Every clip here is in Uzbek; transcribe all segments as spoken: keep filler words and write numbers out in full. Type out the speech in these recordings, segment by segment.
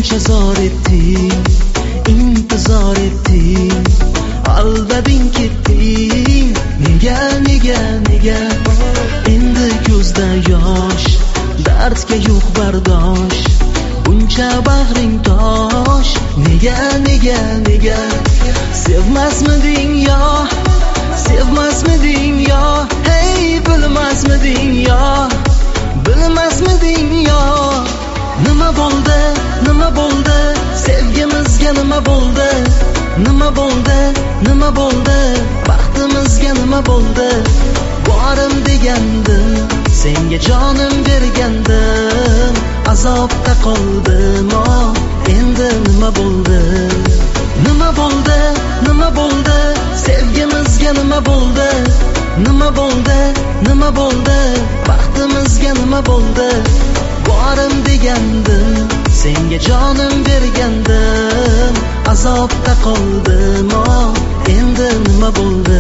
shuncha zor etding, intizor etding, aldading ketding. Nega, nega, nega? Endi ko'zda yosh, dardga yo'q bardosh. Buncha bag'ring tosh. Nega, nega, nega? Sevmasmiding yo, sevmasmiding yo? Hey, bilmasmiding yo, bilmasmiding yo? Nima bo'ldi, nima bo'ldi? Sevgimizga nima bo'ldi? Nima bo'ldi, nima bo'ldi? Baxtimizga nima bo'ldi? Borim degandim, senga jonim bergandim. Azobda qoldim, oh, endi nima bo'ldi? Nima bo'ldi, nima bo'ldi? Sevgimizga nima bo'ldi? Nima bo'ldi, nima bo'ldi? Baxtimizga nima bo'ldi? Borim degandim, senga jonim bergandim. Azobda qoldim, oh, endi nima bo'ldi?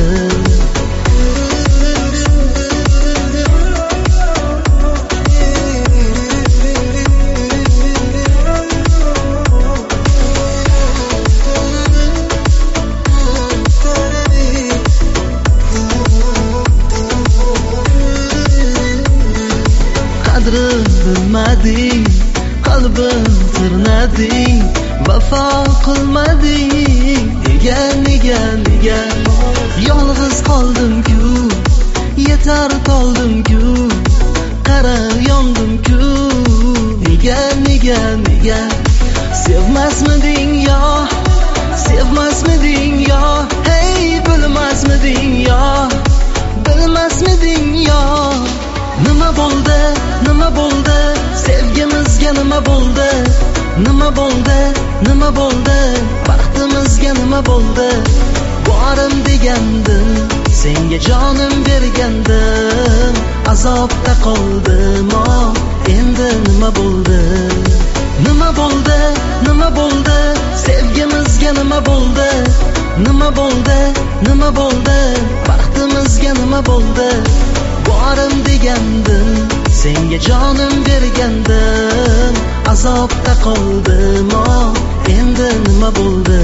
Qadrim bilmading, qalbim tirnading, vafo qilmading. Nega, nega, nega? Yolg'iz qoldim-ku, yetar toldim-ku, qara yondim-ku. Nega, nega, nega? Sevmasmiding yo, sevmasmiding yo? Hey, bilmasmiding yo, bilmasmiding yo? Nima bo'ldi, nima bo'ldi? Sevgimizga nima bo'ldi? Nima bo'ldi, nima bo'ldi? Baxtimizga nima bo'ldi? Borim degandim, senga jonim bergandim. Azobda qoldim, oh, endi nima bo'ldi? Nima bo'ldi, nima bo'ldi? Sevgimizga nima bo'ldi? Nima bo'ldi, nima bo'ldi? Baxtimizga nima bo'ldi? Borim degandim, senga jonim bergandim. Azobda qoldim, oh, endi nima bo'ldi?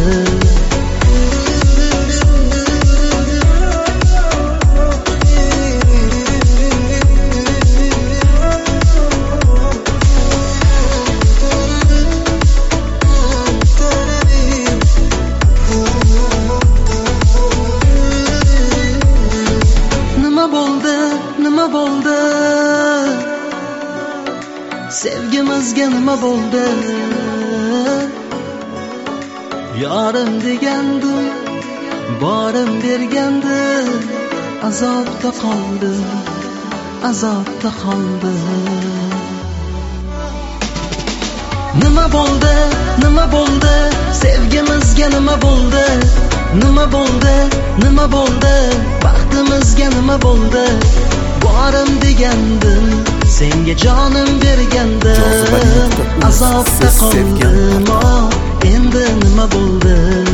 Nima bo'ldi, nima bo'ldi? Sevgimizga nima bo'ldi? Yorim degandim, borim bergandim. Azobda qoldim, azobda qoldim. Nima bo'ldi, nima bo'ldi? Sevgimizga nima bo'ldi? Nima bo'ldi, nima bo'ldi? Baxtimizga nima bo'ldi? Borim degandim, senga jonim bergandim. Azobda qoldim, oh, endi nima bo'ldi?